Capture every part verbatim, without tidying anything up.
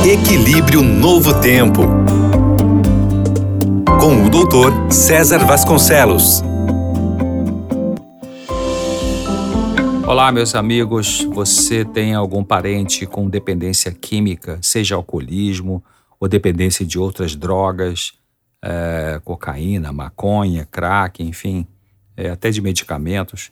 Equilíbrio Novo Tempo, com o doutor César Vasconcelos. Olá, meus amigos. Você tem algum parente com dependência química, seja alcoolismo ou dependência de outras drogas, é, cocaína, maconha, crack, enfim, é, até de medicamentos,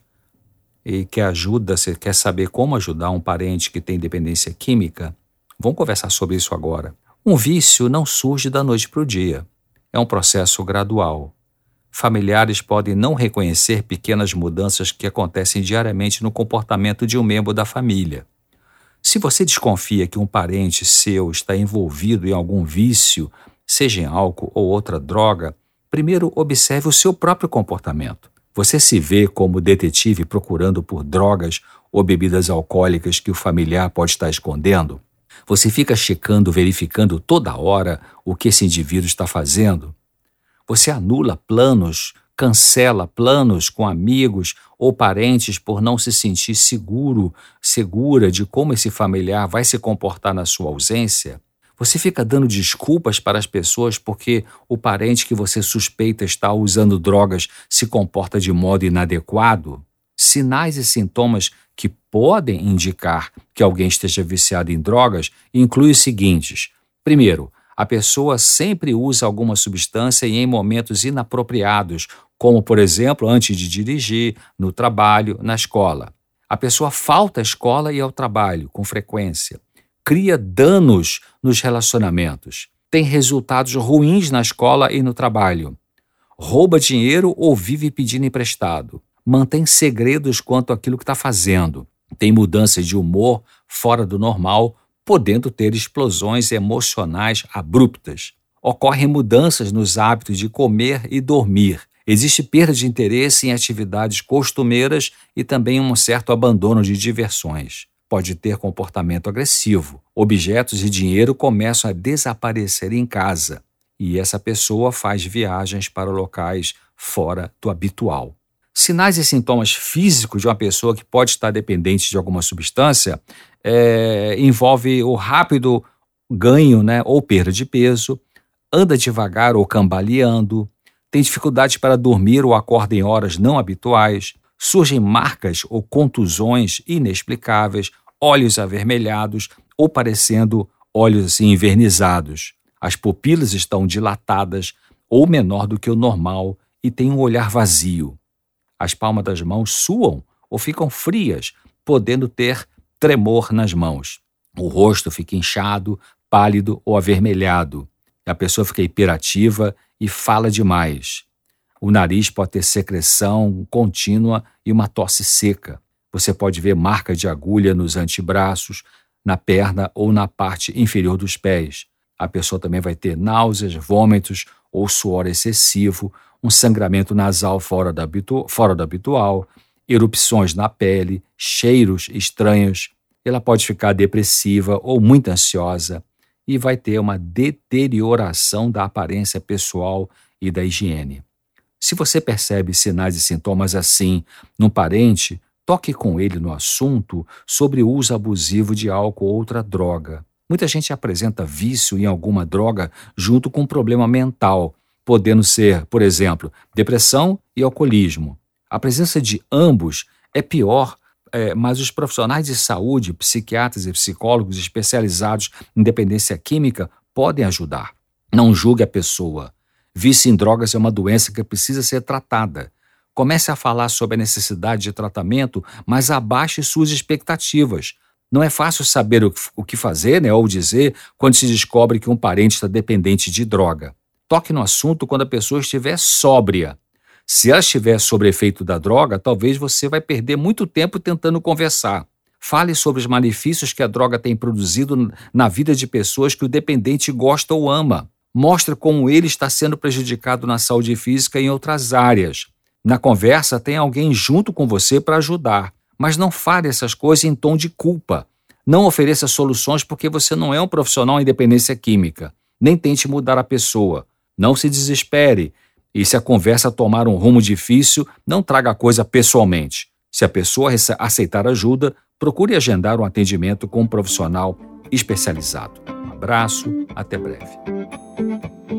e quer ajuda, você quer saber como ajudar um parente que tem dependência química? Vamos conversar sobre isso agora. Um vício não surge da noite para o dia. É um processo gradual. Familiares podem não reconhecer pequenas mudanças que acontecem diariamente no comportamento de um membro da família. Se você desconfia que um parente seu está envolvido em algum vício, seja em álcool ou outra droga, primeiro observe o seu próprio comportamento. Você se vê como detetive procurando por drogas ou bebidas alcoólicas que o familiar pode estar escondendo? Você fica checando, verificando toda hora o que esse indivíduo está fazendo? Você anula planos, cancela planos com amigos ou parentes por não se sentir seguro, segura de como esse familiar vai se comportar na sua ausência? Você fica dando desculpas para as pessoas porque o parente que você suspeita estar usando drogas se comporta de modo inadequado? Sinais e sintomas que podem indicar que alguém esteja viciado em drogas incluem os seguintes. Primeiro, a pessoa sempre usa alguma substância e em momentos inapropriados, como, por exemplo, antes de dirigir, no trabalho, na escola. A pessoa falta à escola e ao trabalho com frequência. Cria danos nos relacionamentos. Tem resultados ruins na escola e no trabalho. Rouba dinheiro ou vive pedindo emprestado. Mantém segredos quanto àquilo que está fazendo. Tem mudanças de humor fora do normal, podendo ter explosões emocionais abruptas. Ocorrem mudanças nos hábitos de comer e dormir. Existe perda de interesse em atividades costumeiras e também um certo abandono de diversões. Pode ter comportamento agressivo. Objetos e dinheiro começam a desaparecer em casa. E essa pessoa faz viagens para locais fora do habitual. Sinais e sintomas físicos de uma pessoa que pode estar dependente de alguma substância é, envolve o rápido ganho, né, ou perda de peso, anda devagar ou cambaleando, tem dificuldade para dormir ou acorda em horas não habituais, surgem marcas ou contusões inexplicáveis, olhos avermelhados ou parecendo olhos assim, envernizados. As pupilas estão dilatadas ou menor do que o normal e tem um olhar vazio. As palmas das mãos suam ou ficam frias, podendo ter tremor nas mãos. O rosto fica inchado, pálido ou avermelhado. A pessoa fica hiperativa e fala demais. O nariz pode ter secreção contínua e uma tosse seca. Você pode ver marcas de agulha nos antebraços, na perna ou na parte inferior dos pés. A pessoa também vai ter náuseas, vômitos ou suor excessivo, um sangramento nasal fora do, habitu- fora do habitual, erupções na pele, cheiros estranhos. Ela pode ficar depressiva ou muito ansiosa e vai ter uma deterioração da aparência pessoal e da higiene. Se você percebe sinais e sintomas assim num parente, toque com ele no assunto sobre o uso abusivo de álcool ou outra droga. Muita gente apresenta vício em alguma droga junto com um problema mental, podendo ser, por exemplo, depressão e alcoolismo. A presença de ambos é pior, é, mas os profissionais de saúde, psiquiatras e psicólogos especializados em dependência química podem ajudar. Não julgue a pessoa. Vício em drogas é uma doença que precisa ser tratada. Comece a falar sobre a necessidade de tratamento, mas abaixe suas expectativas. Não é fácil saber o que, o que fazer, né, ou dizer quando se descobre que um parente está dependente de droga. Toque no assunto quando a pessoa estiver sóbria. Se ela estiver sob efeito da droga, talvez você vai perder muito tempo tentando conversar. Fale sobre os malefícios que a droga tem produzido na vida de pessoas que o dependente gosta ou ama. Mostre como ele está sendo prejudicado na saúde física e em outras áreas. Na conversa, tem alguém junto com você para ajudar. Mas não fale essas coisas em tom de culpa. Não ofereça soluções porque você não é um profissional em dependência química. Nem tente mudar a pessoa. Não se desespere. E se a conversa tomar um rumo difícil, não traga a coisa pessoalmente. Se a pessoa aceitar ajuda, procure agendar um atendimento com um profissional especializado. abraço, até breve.